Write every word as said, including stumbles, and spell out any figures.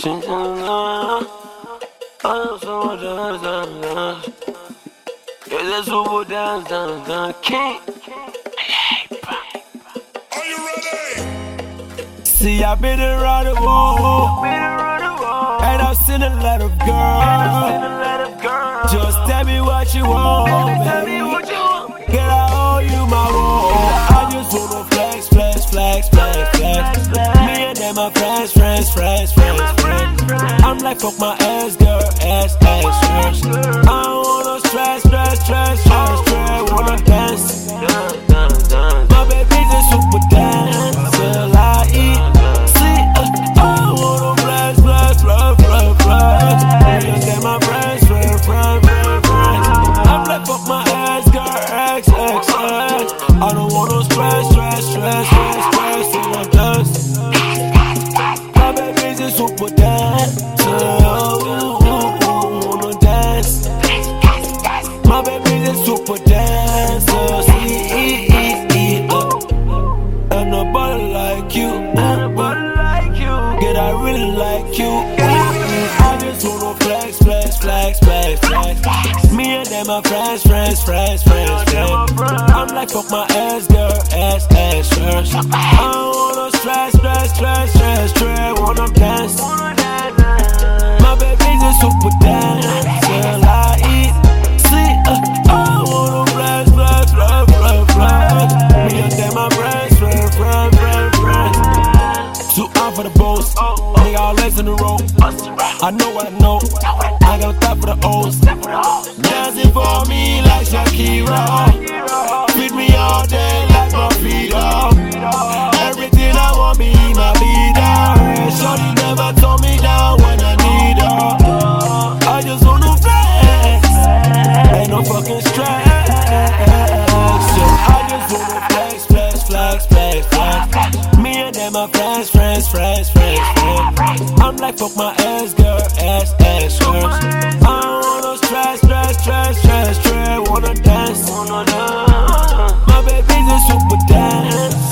It's a super dance, dance, dance, king. Are you ready? See, I've been around the world, and I've seen a lot of girls. Just tell me what you want, baby. Girl, I owe you my world. I just wanna flex, flex, flex, flex, flex. Me and them, my friends, friends, friends, friends, friends. I'm like, fuck my ass, girl, ass, ass, ass. I don't wanna stress, stress, stress, stress, stress. Wanna dance. My baby's a super dancer, I eat. See, uh, I wanna flex, flex, flex, flex, flex. Me and them, my friends, friends, friends, friends, friends. I'm like, fuck my ass, girl, X, X, X. I don't wanna stress, stress, stress, stress, stress. Wanna dance. My baby's a super dancer, wanna dance. My baby's a super dancer, see, uh. And nobody like you, nobody like you. Get I really like you. I just wanna flex, flex, flex, flex, flex. Me and them, my friends, friends, friends, friends, friends. I'm like, fuck my ass, girl, ass, ass, ass. I don't wanna stress, stress, stress, stress, stress. Wanna dance. My baby's a super dancer, I eat. See, uh, I wanna flex, flex, flex, flex, flex. Me and them, my friends, friends, friends, friends, friends. Too out for the boast, nigga always in the road. I know what I know, I got time for the O's. Dancing for me like Shakira, feed me all day like my feet up. Everything I want, be my leader. Shorty never told me down when I need her. I just wanna flex, ain't no fucking stress. I just wanna flex, flex, flex, flex, flex. Me and them, my friends, friends, friends, friends, friends. I'm like, fuck my ass, girl, ass, ass, ass. I don't wanna stress, stress, stress, stress, stress. Wanna dance. My baby's a super dance.